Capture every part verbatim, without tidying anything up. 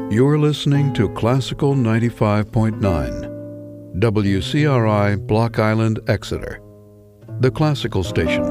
You're listening to Classical ninety-five point nine, W C R I, Block Island, Exeter, the classical station.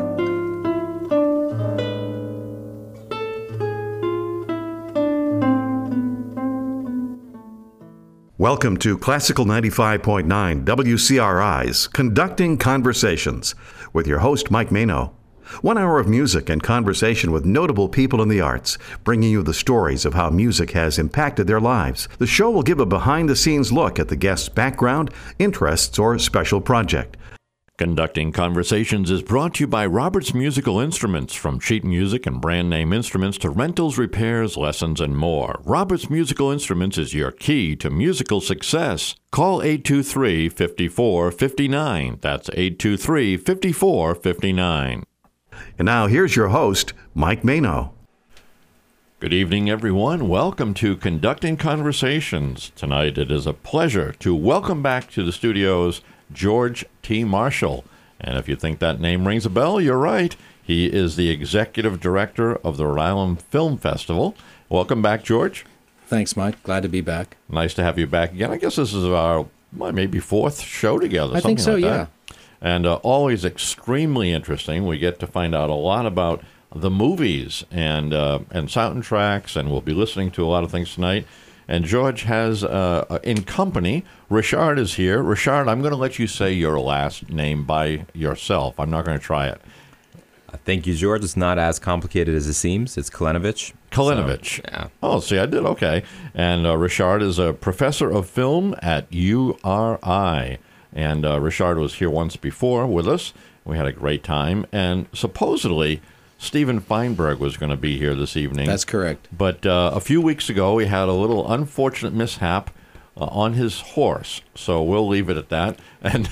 Welcome to Classical ninety-five point nine, W C R I's Conducting Conversations, with your host, Mike Mano. One hour of music and conversation with notable people in the arts, bringing you the stories of how music has impacted their lives. The show will give a behind-the-scenes look at the guest's background, interests, or special project. Conducting Conversations is brought to you by Roberts Musical Instruments, from sheet music and brand name instruments to rentals, repairs, lessons, and more. Roberts Musical Instruments is your key to musical success. Call eight two three, five four five nine. That's eight two three, five four five nine. And now here's your host, Mike Mano. Good evening, everyone. Welcome to Conducting Conversations. Tonight it is a pleasure to welcome back to the studios George T. Marshall. And if you think that name rings a bell, you're right. He is the executive director of the Rhode Island Film Festival. Welcome back, George. Thanks, Mike. Glad to be back. Nice to have you back again. I guess this is our well, maybe fourth show together. I think so, like yeah. That. And uh, always extremely interesting. We get to find out a lot about the movies and uh, and soundtracks, and we'll be listening to a lot of things tonight. And George has, uh, in company, Richard is here. Richard, I'm going to let you say your last name by yourself. I'm not going to try it. Uh, thank you, George. It's not as complicated as it seems. It's Kalinovich. Kalinovich. So, yeah. Oh, see, I did okay. And uh, Richard is a professor of film at U R I. And uh, Richard was here once before with us. We had a great time. And supposedly, Steven Feinberg was going to be here this evening. That's correct. But uh, a few weeks ago, he had a little unfortunate mishap uh, on his horse. So we'll leave it at that and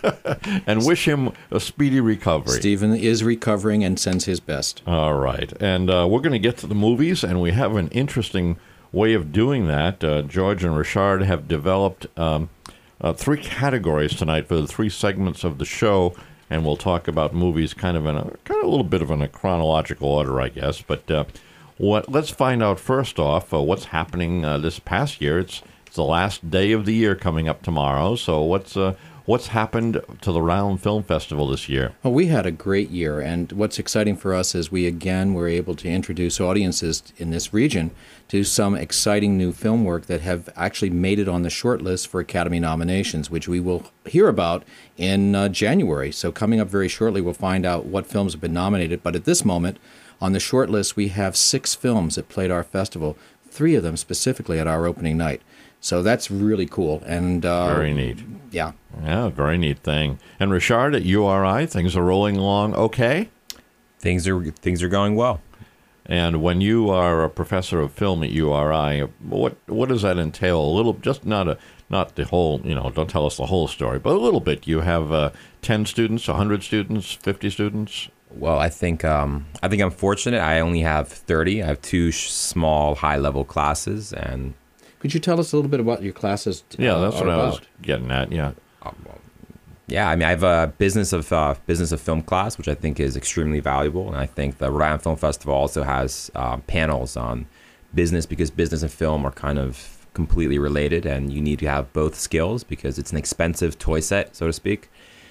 and wish him a speedy recovery. Steven is recovering and sends his best. All right. And uh, we're going to get to the movies, and we have an interesting way of doing that. Uh, George and Richard have developed Um, Uh, three categories tonight for the three segments of the show, and we'll talk about movies kind of in a kind of a little bit of in a chronological order, I guess. But uh, what? Let's find out first off uh, what's happening uh, this past year. It's it's the last day of the year coming up tomorrow. So what's uh, what's happened to the Rhode Island Film Festival this year? Well, we had a great year, and what's exciting for us is we again were able to introduce audiences in this region to some exciting new film work that have actually made it on the short list for Academy nominations, which we will hear about in uh, January. So coming up very shortly, we'll find out what films have been nominated. But at this moment, on the short list, we have six films that played our festival, three of them specifically at our opening night. So that's really cool. And uh, very neat. Yeah. Yeah, very neat thing. And Richard, at U R I, things are rolling along okay? Things are things are going well. And when you are a professor of film at U R I, what what does that entail? A little, just not a not the whole, you know, don't tell us the whole story, but a little bit. You have uh, ten students, one hundred students, fifty students? Well, I think um, I think I'm fortunate. I only have thirty. I have two sh- small, high-level classes. And could you tell us a little bit about your classes? Uh, yeah, that's what about? I was getting at. Yeah. Um, well, Yeah, I mean, I have a business of uh, business of film class, which I think is extremely valuable, and I think the Rhode Island Film Festival also has uh, panels on business, because business and film are kind of completely related, and you need to have both skills because it's an expensive toy set, so to speak.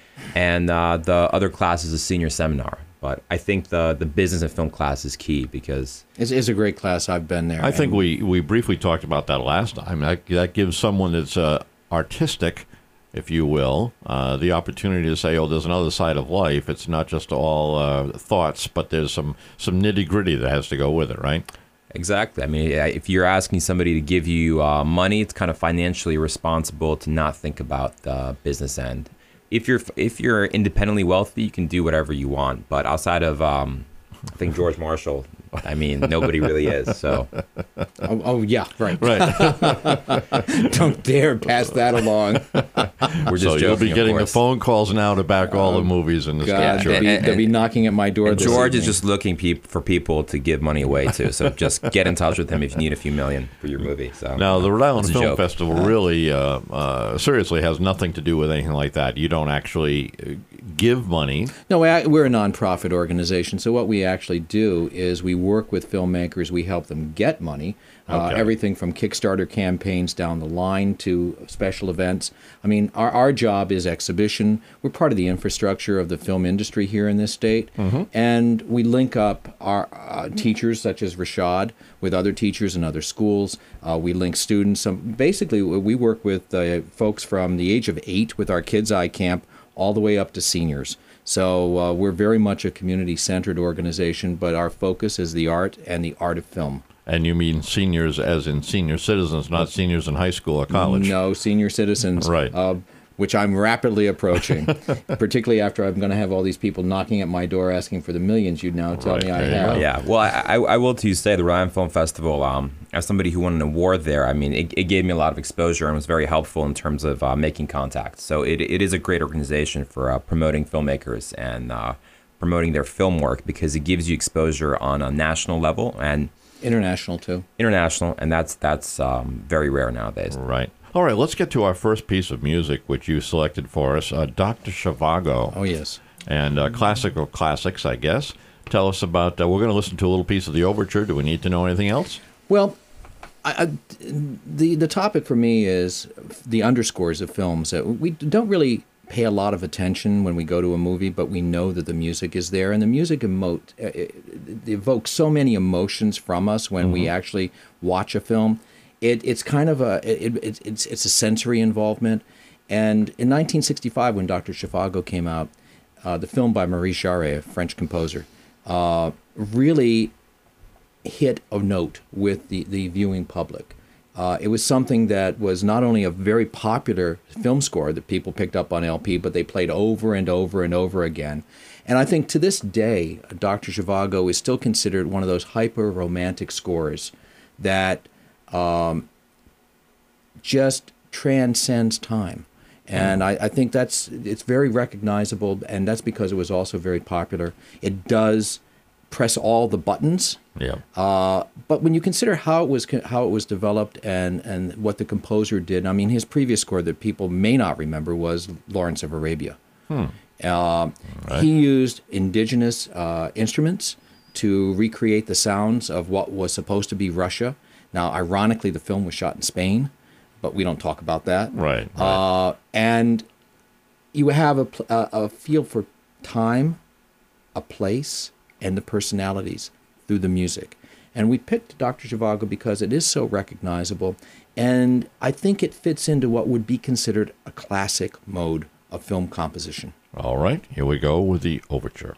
And uh, the other class is a senior seminar, but I think the the business and film class is key because It's, it's a great class. I've been there. I think we we briefly talked about that last time. That, that gives someone that's uh, artistic, if you will, uh, the opportunity to say, oh, there's another side of life. It's not just all uh, thoughts, but there's some, some nitty-gritty that has to go with it, right? Exactly. I mean, if you're asking somebody to give you uh, money, it's kind of financially responsible to not think about the business end. If you're if you're independently wealthy, you can do whatever you want. But outside of, um, I think George Marshall, I mean, nobody really is. So, oh, oh yeah, right, right. Don't dare pass that along. We're just so joking, you'll be getting the course. phone calls now to back all the movies in the God, state. they'll, be, And- they'll be and- knocking at my door. And this George is evening. just looking peop- for people to give money away to. So just get in touch with him if you need a few million for your movie. So Now, the Rhode Island it's a Film joke. Festival really, uh, uh, seriously, has nothing to do with anything like that. You don't actually uh, give money. No, I- we're a nonprofit organization, so what we actually do is we work with filmmakers. We help them get money. Uh, Okay. everything from Kickstarter campaigns down the line to special events. I mean, our, our job is exhibition. We're part of the infrastructure of the film industry here in this state. And we link up our uh, teachers, such as Rashad, with other teachers in other schools. Uh, we link students. Some, basically, we work with uh, folks from the age of eight with our Kids Eye Camp all the way up to seniors. So uh, we're very much a community-centered organization, but our focus is the art and the art of film. And you mean seniors as in senior citizens, not seniors in high school or college? No, senior citizens, Right. uh, which I'm rapidly approaching, particularly after I'm going to have all these people knocking at my door asking for the millions you now tell Right, me I there you have. go. Yeah, well, I, I, I will to say the Rhode Island Film Festival, um, as somebody who won an award there, I mean, it, it gave me a lot of exposure and was very helpful in terms of uh, making contact. So it, it is a great organization for uh, promoting filmmakers and uh, promoting their film work because it gives you exposure on a national level and International, too. international, and that's that's um, very rare nowadays. Right. All right, let's get to our first piece of music, which you selected for us, uh, Doctor Zhivago. Oh, yes. And uh, classical classics, I guess. Tell us about, uh, we're going to listen to a little piece of the overture. Do we need to know anything else? Well, I, I, the the topic for me is the underscores of films. That we don't really pay a lot of attention when we go to a movie, but we know that the music is there, and the music emote, uh, it, it evokes so many emotions from us when we actually watch a film. It, it's kind of a it, it, it's it's a sensory involvement. And in nineteen sixty-five, when Doctor Zhivago came out, uh, the film by Maurice Jarre, a French composer, uh, really hit a note with the, the viewing public. Uh, it was something that was not only a very popular film score that people picked up on L P, but they played over and over and over again. And I think to this day, Doctor Zhivago is still considered one of those hyper-romantic scores that um, just transcends time. And I, I think that's it's very recognizable, and that's because it was also very popular. It does press all the buttons. Yeah. Uh, but when you consider how it was how it was developed and, and what the composer did, I mean, his previous score that people may not remember was Lawrence of Arabia. Hmm. Uh, right. He used indigenous uh, instruments to recreate the sounds of what was supposed to be Russia. Now, ironically, the film was shot in Spain, but we don't talk about that. Right. right. Uh, and you have a, pl- a, a feel for time, a place, and the personalities through the music. And we picked Doctor Zhivago because it is so recognizable, and I think it fits into what would be considered a classic mode of film composition. All right, here we go with the overture.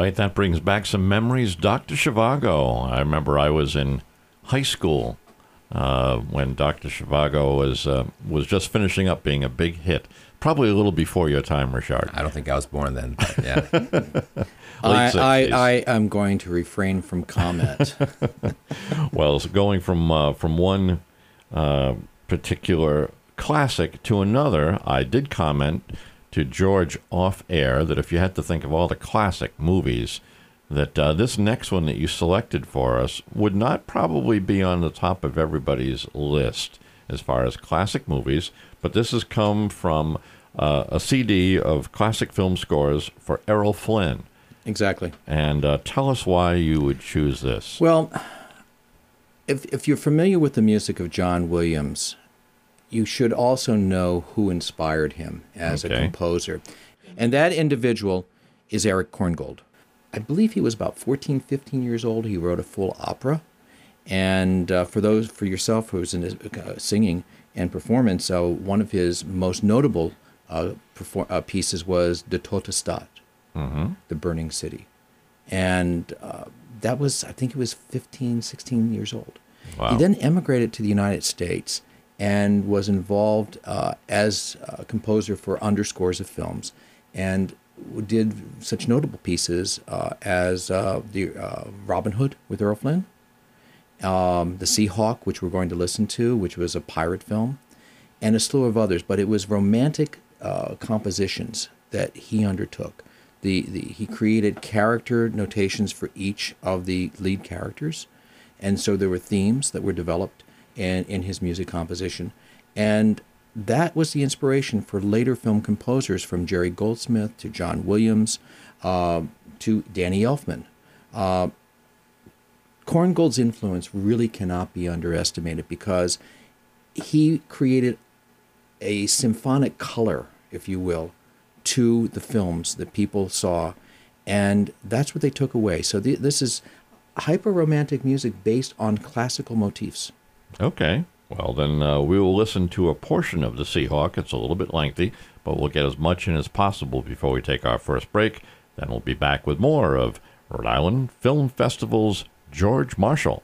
right, that brings back some memories. Doctor Zhivago. I remember I was in high school uh, when Doctor Zhivago was uh, was just finishing up being a big hit. Probably a little before your time, Richard. I don't think I was born then, but yeah. I, I, I am going to refrain from comment. Well, so going from uh, from one uh, particular classic to another, I did comment to George off air that if you had to think of all the classic movies, that uh, this next one that you selected for us would not probably be on the top of everybody's list as far as classic movies, but this has come from uh, a C D of classic film scores for Errol Flynn. Exactly. And uh, tell us why you would choose this. Well, if if you're familiar with the music of John Williams, you should also know who inspired him as Okay. a composer. And that individual is Eric Korngold. I believe he was about fourteen, fifteen years old. He wrote a full opera. And uh, for those, for yourself who's in his, uh, singing and performance, uh, one of his most notable uh, perform- uh, pieces was De Tote Stadt, Mm-hmm. The Burning City. And uh, that was, I think he was fifteen, sixteen years old. Wow. He then emigrated to the United States and was involved uh, as a composer for underscores of films, and did such notable pieces uh, as uh, the uh, Robin Hood with Errol Flynn, um, The Seahawk, which we're going to listen to, which was a pirate film, and a slew of others. But it was romantic uh, compositions that he undertook. The, the he created character notations for each of the lead characters, and so there were themes that were developed in, in his music composition, and that was the inspiration for later film composers, from Jerry Goldsmith to John Williams uh, to Danny Elfman. Uh, Korngold's influence really cannot be underestimated, because he created a symphonic color, if you will, to the films that people saw, and that's what they took away. So the, this is hyper-romantic music based on classical motifs. Okay. Well, then uh, we will listen to a portion of The Seahawk. It's a little bit lengthy, but we'll get as much in as possible before we take our first break. Then we'll be back with more of Rhode Island Film Festival's George Marshall.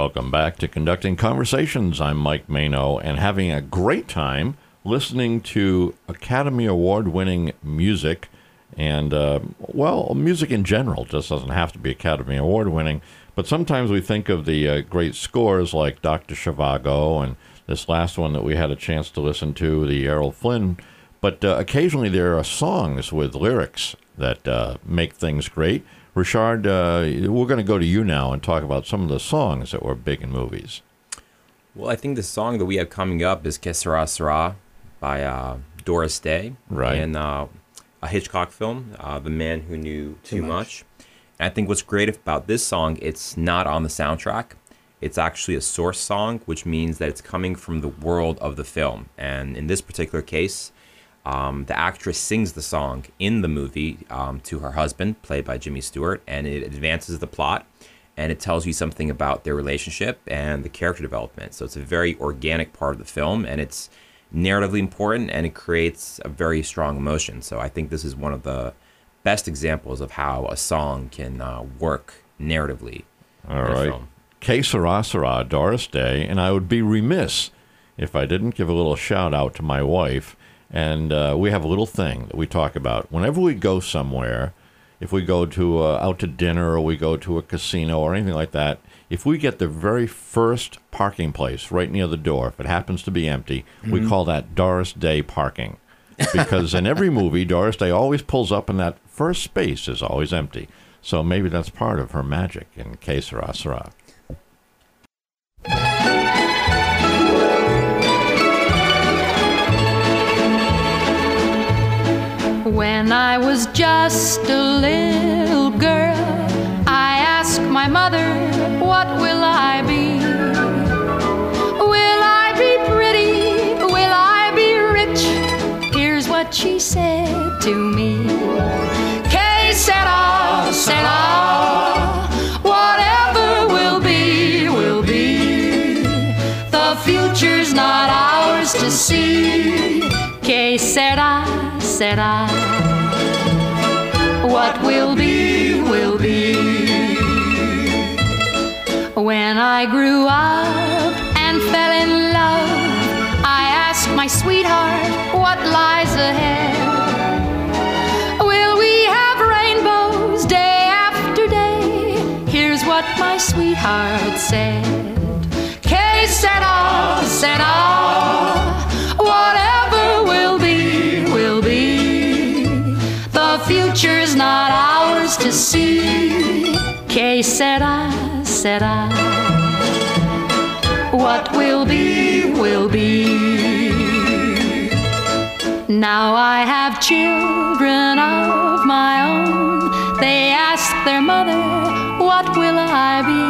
Welcome back to Conducting Conversations. I'm Mike Mano, and having a great time listening to Academy Award-winning music, and, uh, well, music in general just doesn't have to be Academy Award-winning, but sometimes we think of the uh, great scores like Doctor Zhivago and this last one that we had a chance to listen to, the Errol Flynn, but uh, occasionally there are songs with lyrics that uh, make things great. Richard, uh, we're going to go to you now and talk about some of the songs that were big in movies. Well, I think the song that we have coming up is Que Sera Sera by uh, Doris Day. Right. In uh, a Hitchcock film, uh, The Man Who Knew Too, Too much. much. And I think what's great about this song, it's not on the soundtrack. It's actually a source song, which means that it's coming from the world of the film. And in this particular case, Um, the actress sings the song in the movie um, to her husband, played by Jimmy Stewart, and it advances the plot, and it tells you something about their relationship and the character development. So it's a very organic part of the film, and it's narratively important, and it creates a very strong emotion. So I think this is one of the best examples of how a song can uh, work narratively. All right. Que Sera Sera, Doris Day, and I would be remiss if I didn't give a little shout out to my wife. And uh, we have a little thing that we talk about. Whenever we go somewhere, if we go to uh, out to dinner or we go to a casino or anything like that, if we get the very first parking place right near the door, if it happens to be empty, mm-hmm. we call that Doris Day parking. Because in every movie, Doris Day always pulls up and that first space is always empty. So maybe that's part of her magic in Que Sera Sera. When I was just a little girl, I asked my mother, what will I be? Will I be pretty? Will I be rich? Here's what she said to me. Que sera, sera, whatever will be, will be. The future's not ours to see. Que sera, sera, what will be, will be. When I grew up and fell in love, I asked my sweetheart what lies ahead. Will we have rainbows day after day? Here's what my sweetheart said. Que sera, sera, whatever will be, will be. The future's not ours to see. Que sera, sera, what will be, will be. Now I have children of my own. They ask their mother, what will I be?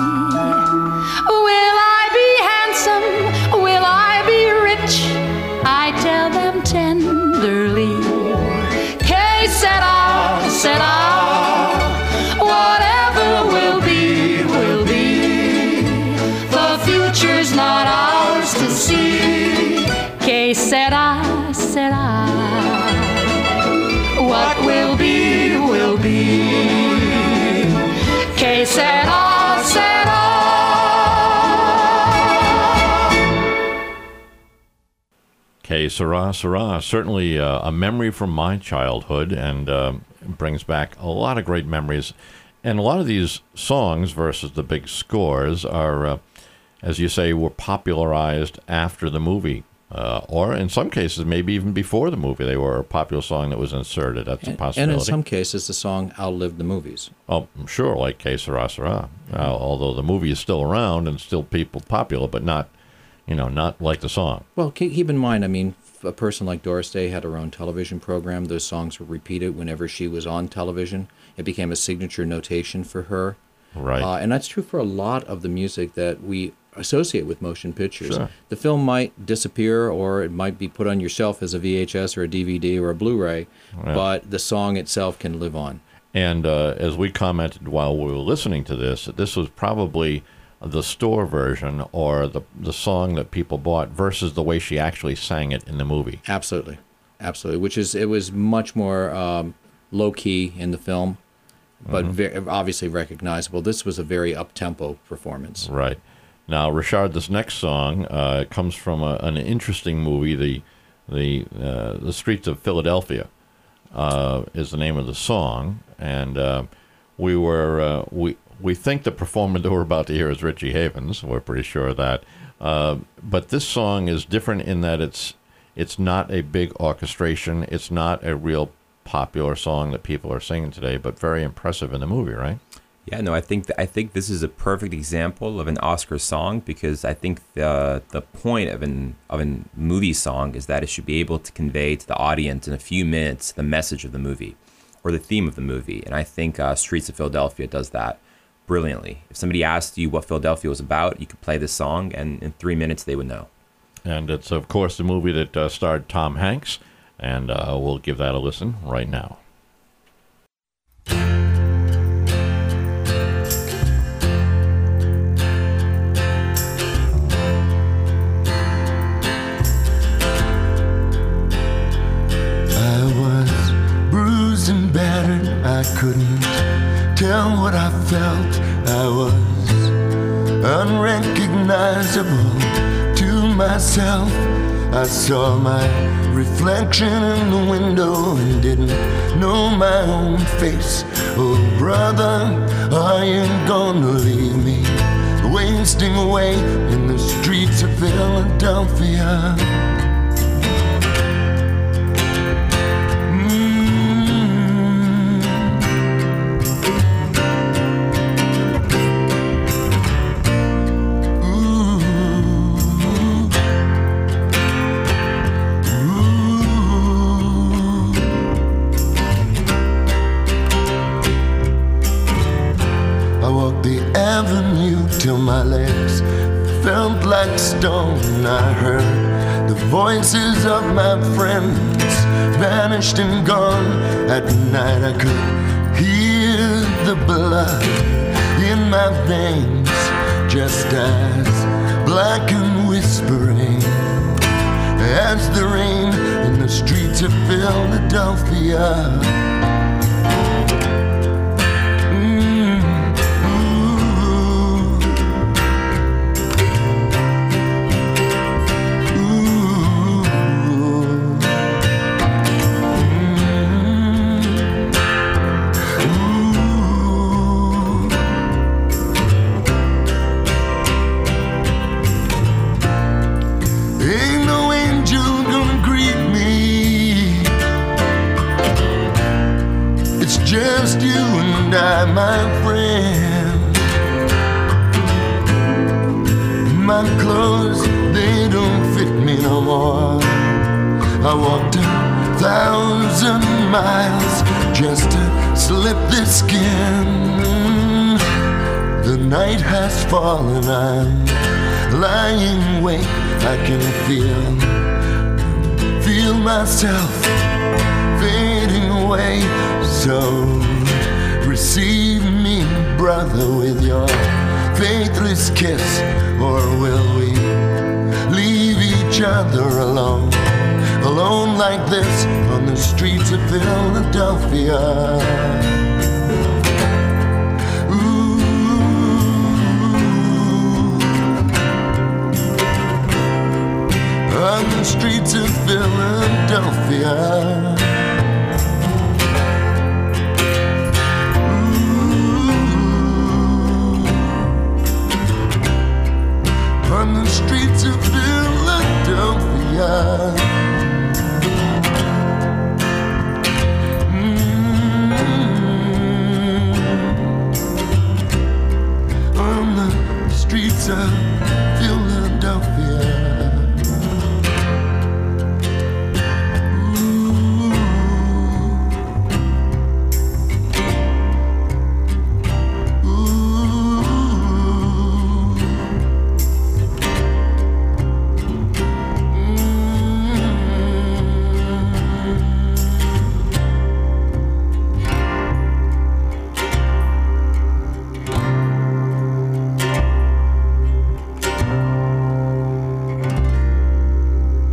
Will I be handsome? Will I be rich? I tell them tenderly. Que sera, sera, whatever will be, will be. The future's not ours to see. Que sera, sera, what will be, will be. Que sera, sera. Que Sera Sera, certainly uh, a memory from my childhood, and uh, brings back a lot of great memories. And a lot of these songs versus the big scores are, uh, as you say, were popularized after the movie. Uh, or in some cases, maybe even before the movie, they were a popular song that was inserted. That's a possibility. And in some cases, the song outlived the movies. Oh, sure, like Que Sera Sera. Mm-hmm. Uh, although the movie is still around and still people popular, but not, you know, not like the song. Well, keep in mind, I mean, a person like Doris Day had her own television program. Those songs were repeated whenever she was on television. It became a signature notation for her. Right. Uh, and that's true for a lot of the music that we associate with motion pictures. Sure. The film might disappear, or it might be put on your shelf as a V H S or a D V D or a Blu-ray, yeah. But the song itself can live on. And uh, as we commented while we were listening to this, this was probably the store version or the the song that people bought versus the way she actually sang it in the movie. Absolutely. Absolutely. Which is, it was much more um, low-key in the film. but very, obviously recognizable. This was a very up-tempo performance. Right. Now, Richard, this next song uh, comes from a, an interesting movie, the the uh, the Streets of Philadelphia uh, is the name of the song, and uh, we were uh, we we think the performer that we're about to hear is Richie Havens. We're pretty sure of that. Uh, but this song is different in that it's it's not a big orchestration. It's not a real popular song that people are singing today, but very impressive in the movie, right? Yeah, no, I think th- I think this is a perfect example of an Oscar song, because I think the the point of an of a movie song is that it should be able to convey to the audience in a few minutes the message of the movie or the theme of the movie, and I think uh, Streets of Philadelphia does that brilliantly. If somebody asked you what Philadelphia was about, you could play this song, and in three minutes they would know. And it's, of course, the movie that uh, starred Tom Hanks, and uh, we'll give that a listen right now. I couldn't tell what I felt. I was unrecognizable to myself. I saw my reflection in the window and didn't know my own face. Oh, brother, are you gonna leave me wasting away in the streets of Philadelphia? Till my legs felt like stone. I heard the voices of my friends vanished and gone. At night I could hear the blood in my veins, just as black and whispering as the rain in the streets of Philadelphia. Just you and I, my friend. My clothes, they don't fit me no more. I walked a thousand miles just to slip this skin. The night has fallen, I'm lying awake. I can feel, feel myself fading away. So receive me, brother, with your faithless kiss, or will we leave each other alone, alone like this on the streets of Philadelphia? Ooh, on the streets of Philadelphia. On the streets of Philadelphia. Mm-hmm. On the streets of Philadelphia.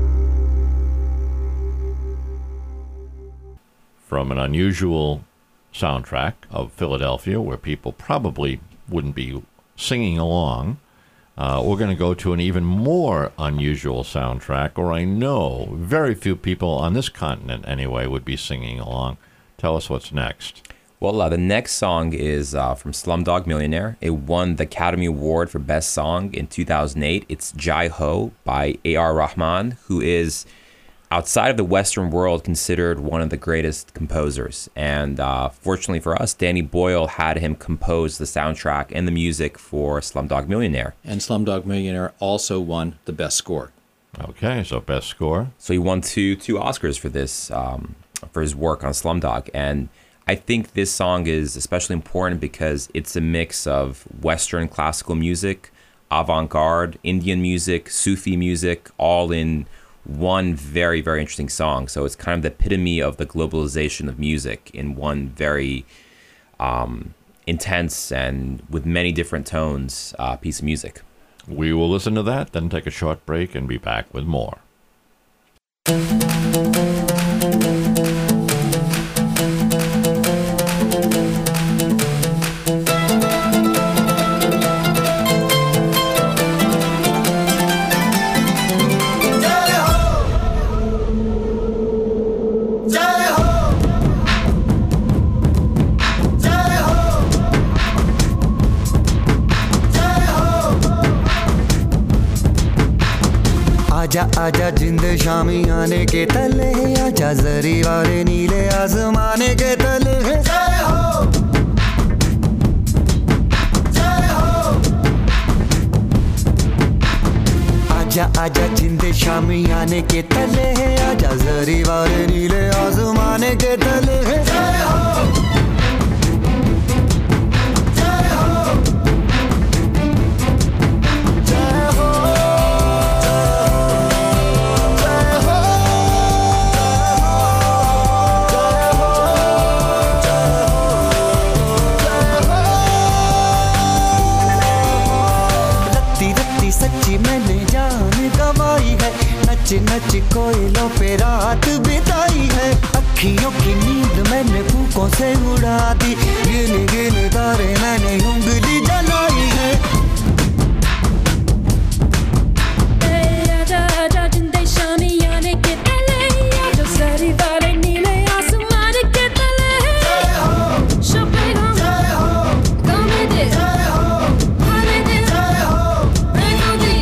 From an unusual soundtrack of Philadelphia, where people probably wouldn't be singing along. Uh, we're going to go to an even more unusual soundtrack, or I know very few people on this continent anyway would be singing along. Tell us what's next. Well, uh, the next song is uh, from Slumdog Millionaire. It won the Academy Award for Best Song in two thousand eight. It's Jai Ho by A R Rahman, who is, outside of the Western world, considered one of the greatest composers. And uh, fortunately for us, Danny Boyle had him compose the soundtrack and the music for Slumdog Millionaire. And Slumdog Millionaire also won the Best Score. Okay, so Best Score. So he won two two Oscars for this, um, for his work on Slumdog. And I think this song is especially important because it's a mix of Western classical music, avant-garde, Indian music, Sufi music, all in one very, very interesting song. So it's kind of the epitome of the globalization of music in one very um, intense and with many different tones uh, piece of music. We will listen to that, then take a short break and be back with more. आजा आजा जिंद शामी आने के तले आजा जरी वाले नीले आसमाने के तले जय हो जय हो आजा आजा जिंद शामी आने के तले आजा जरी वाले नीले आसमाने के तले जय हो मैंने जान गवाई है नच नच कोयलों पे रात बिताई है अखियों की नींद मैंने फूकों से उड़ा दी गिन गिन तारे मैंने उंगली जलाई है आजा आजा जिंदे शामी आने के तले आजा सारी वाले नीले आसमान के तले जय हो शोपेगा जय हो गाने दे जय हो हाने दे जय हो मेलोडी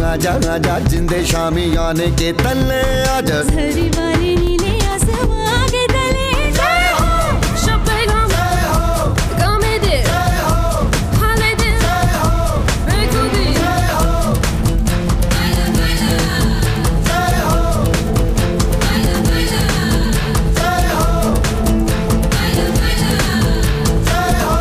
आजा आजा जिंदे शामी आने के तले आजा झरी वाली नीले आसमां के तले जय हो शबेगम जय हो गामे दे जय हो हाले दे जय हो बेखुदी जय हो बाला बाला जय हो बाला बाला जय हो बाला बाला जय हो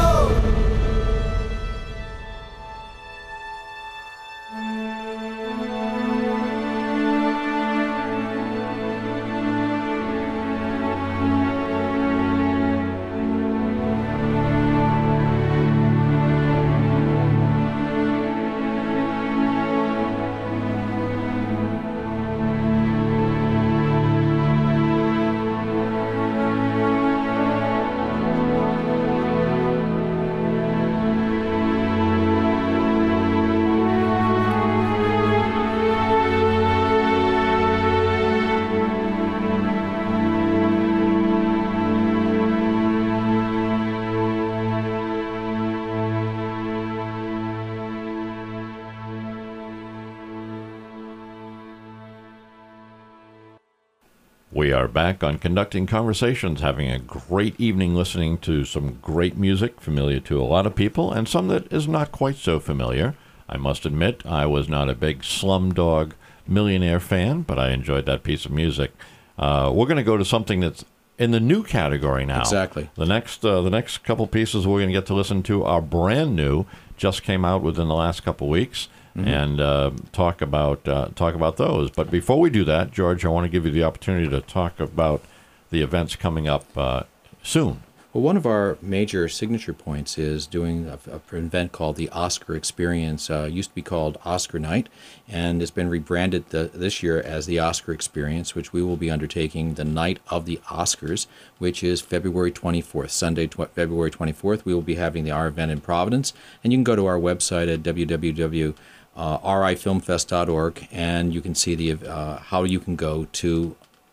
We are back on Conducting Conversations, having a great evening listening to some great music familiar to a lot of people and some that is not quite so familiar. I must admit, I was not a big Slumdog Millionaire fan, but I enjoyed that piece of music. Uh, we're going to go to something that's in the new category now. Exactly. The next, uh, the next couple pieces we're going to get to listen to are brand new, just came out within the last couple weeks. Mm-hmm. And uh, talk about uh, talk about those. But before we do that, George, I want to give you the opportunity to talk about the events coming up uh, soon. Well, one of our major signature points is doing a, a, an event called the Oscar Experience. Uh, it used to be called Oscar Night, and it's been rebranded the, this year as the Oscar Experience, which we will be undertaking the night of the Oscars, which is February twenty-fourth, Sunday, tw- February twenty-fourth. We will be having the, our event in Providence, and you can go to our website at w w w dot r i film fest dot org, and you can see the uh, how you can go to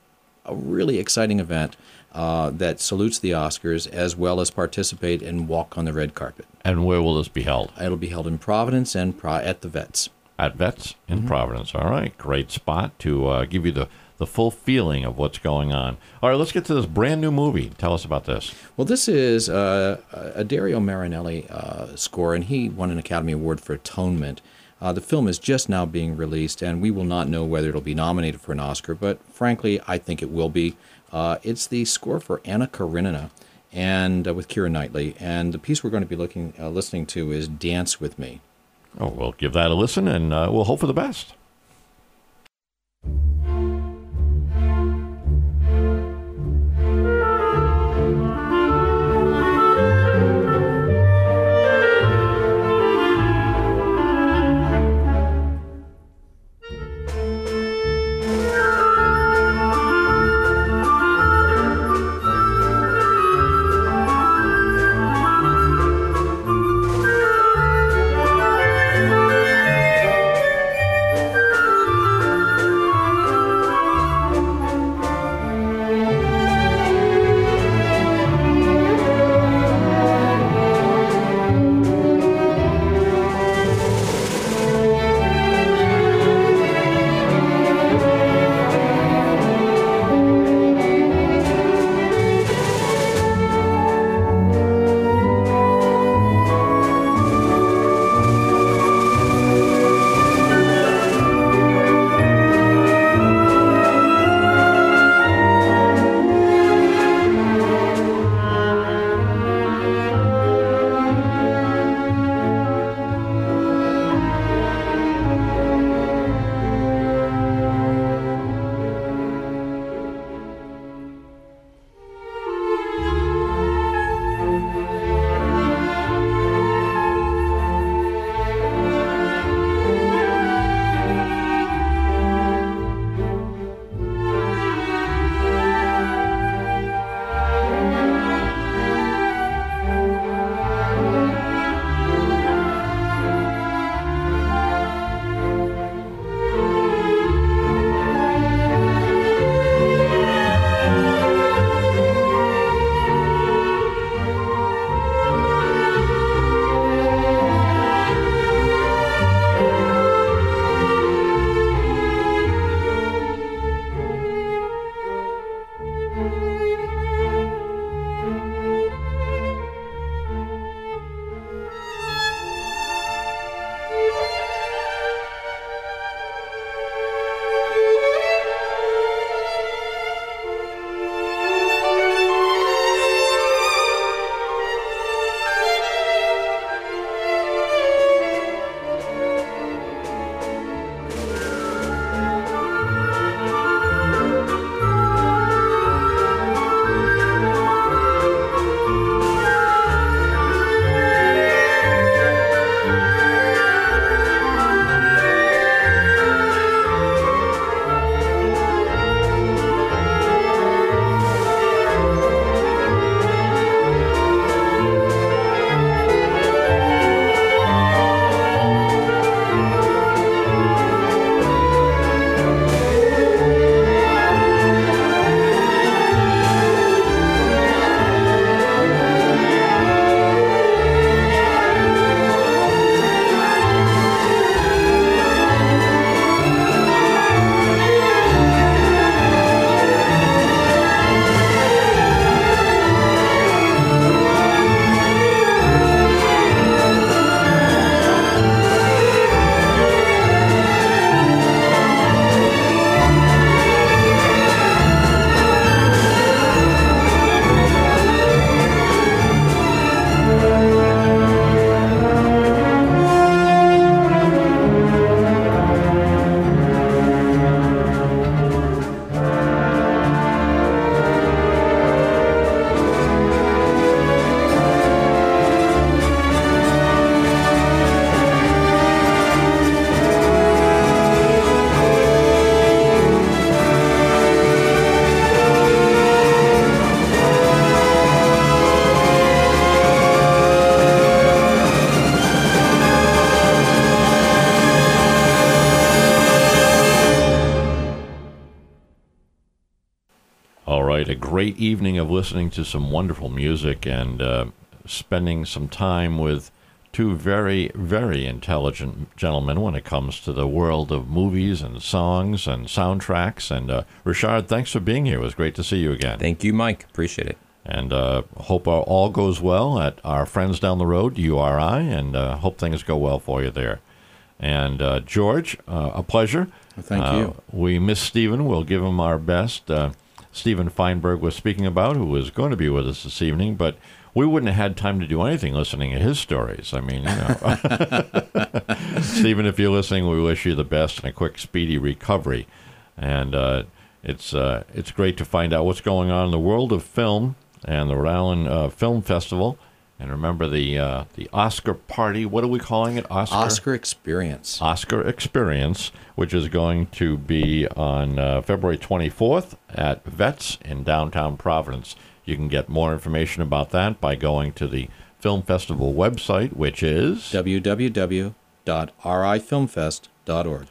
a really exciting event uh, that salutes the Oscars, as well as participate and walk on the red carpet. And where will this be held? It'll be held in Providence and pro- at the Vets. At Vets in Mm-hmm. Providence. All right, great spot to uh, give you the, the full feeling of what's going on. All right, let's get to this brand new movie. Tell us about this. Well, this is uh, a Dario Marinelli uh, score, and he won an Academy Award for Atonement. Uh, the film is just now being released, and we will not know whether it'll be nominated for an Oscar, but frankly, I think it will be. Uh, it's the score for Anna Karenina, and uh, with Keira Knightley, and the piece we're going to be looking, uh, listening to is Dance With Me. Oh, we'll give that a listen, and uh, we'll hope for the best. Thank you. had a great evening of listening to some wonderful music and uh, spending some time with two very, very intelligent gentlemen when it comes to the world of movies and songs and soundtracks. And uh, Richard, thanks for being here. It was great to see you again. Thank you, Mike. Appreciate it. And uh, hope all goes well at our friends down the road, U R I, and uh, hope things go well for you there. And uh, George, uh, a pleasure. Thank uh, you. We miss Stephen. We'll give him our best. Uh, Stephen Feinberg was speaking about, who was going to be with us this evening, but we wouldn't have had time to do anything listening to his stories. I mean, you know. Stephen, if you're listening, we wish you the best and a quick, speedy recovery. And uh, it's uh, it's great to find out what's going on in the world of film and the Rhode Island uh, Film Festival. And remember the uh, the Oscar party. What are we calling it? Oscar Oscar Experience. Oscar Experience, which is going to be on uh, February twenty-fourth at Vets in downtown Providence. You can get more information about that by going to the Film Festival website, which is w w w dot r i film fest dot org.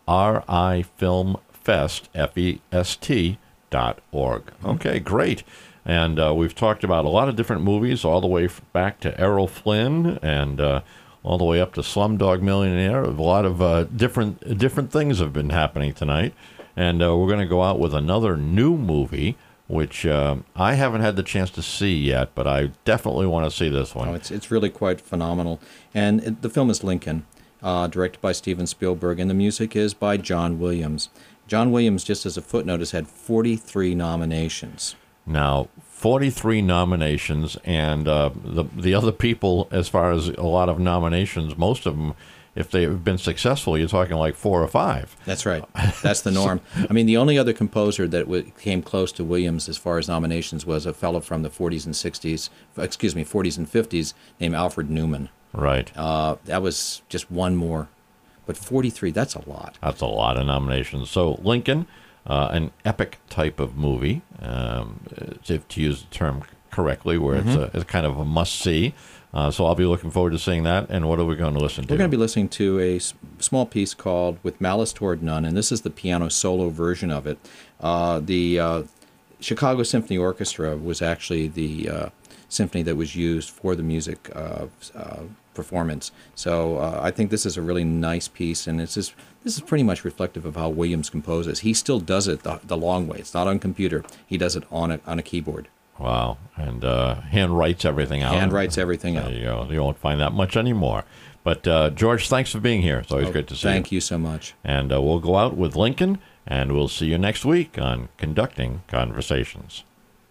R I Film Fest, F E S T dot org. Okay, great. And uh, we've talked about a lot of different movies, all the way f- back to Errol Flynn and uh, all the way up to Slumdog Millionaire. A lot of uh, different different things have been happening tonight. And uh, we're going to go out with another new movie, which uh, I haven't had the chance to see yet, but I definitely want to see this one. Oh, it's it's really quite phenomenal. And it, the film is Lincoln, uh, directed by Steven Spielberg, and the music is by John Williams. John Williams, just as a footnote, has had forty-three nominations. Now, forty-three nominations, and uh, the the other people, as far as a lot of nominations, most of them, if they've been successful, you're talking like four or five. That's right. That's the norm. I mean, the only other composer that w- came close to Williams as far as nominations was a fellow from the forties and sixties, excuse me, forties and fifties, named Alfred Newman. Right. Uh, that was just one more. But forty-three, that's a lot. That's a lot of nominations. So, Lincoln, uh, an epic type of movie, um, if to use the term correctly, where mm-hmm. it's, a, it's kind of a must-see. Uh, so I'll be looking forward to seeing that. And what are we going to listen to? We're going to be listening to a s- small piece called With Malice Toward None, and this is the piano solo version of it. Uh, the uh, Chicago Symphony Orchestra was actually the uh, symphony that was used for the music uh, uh, performance. So uh, I think this is a really nice piece, and it's just, this is pretty much reflective of how Williams composes. He still does it the, the long way. It's not on computer. He does it on a, on a keyboard. Wow. And uh, hand writes everything out. Hand writes everything there out. You go. You won't find that much anymore. But, uh, George, thanks for being here. It's always oh, good to see thank you. you so much. And uh, we'll go out with Lincoln, and we'll see you next week on Conducting Conversations.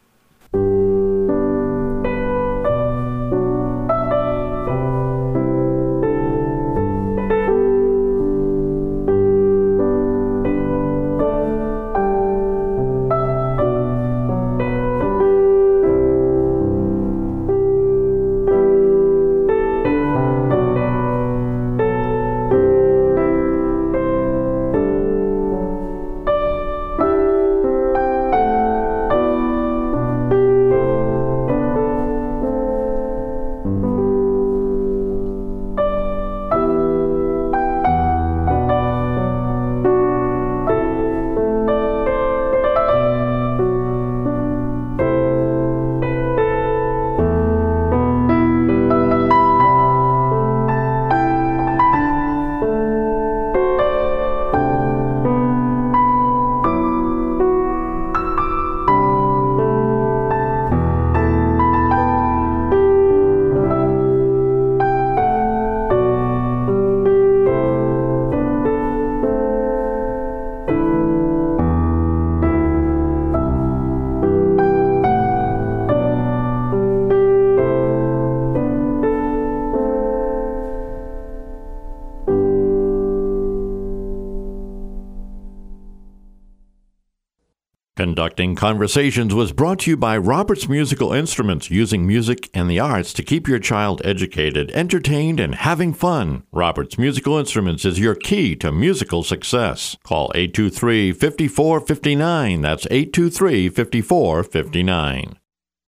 Conducting Conversations was brought to you by Roberts Musical Instruments, using music and the arts to keep your child educated, entertained, and having fun. Roberts Musical Instruments is your key to musical success. Call eight two three, five four five nine. That's eight two three, five four five nine.